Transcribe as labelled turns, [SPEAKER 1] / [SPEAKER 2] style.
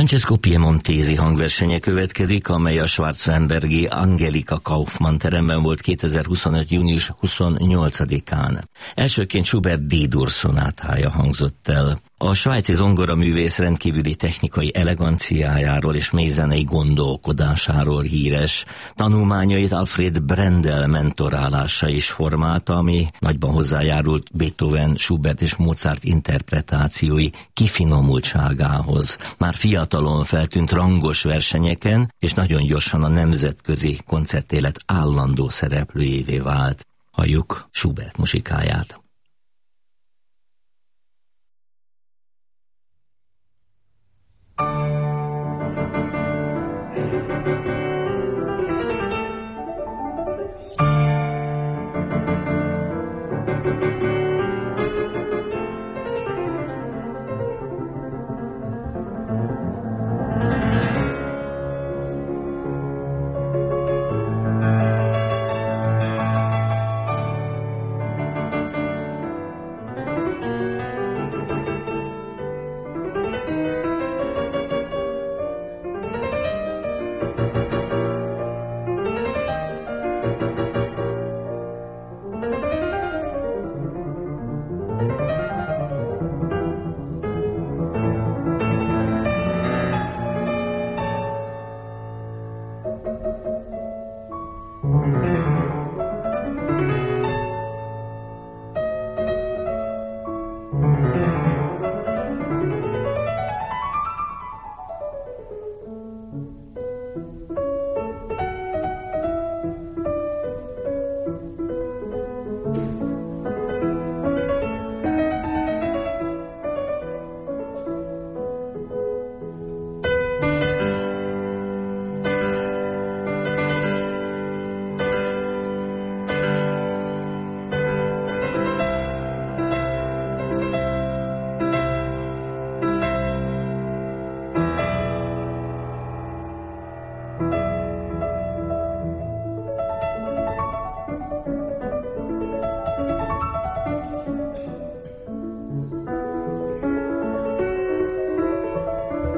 [SPEAKER 1] Francesco Piemontesi hangversenye következik, amely a schwarzweinbergi Angelika Kaufmann teremben volt 2025. június 28-án. Elsőként Schubert D-dur szonátája hangzott el. A svájci zongoraművész rendkívüli technikai eleganciájáról és mélyzenei gondolkodásáról híres. Tanulmányait Alfred Brendel mentorálása is formálta, ami nagyban hozzájárult Beethoven, Schubert és Mozart interpretációi kifinomultságához. Már fiatalon feltűnt rangos versenyeken, és nagyon gyorsan a nemzetközi koncertélet állandó szereplőjévé vált. Halljuk Schubert muzsikáját.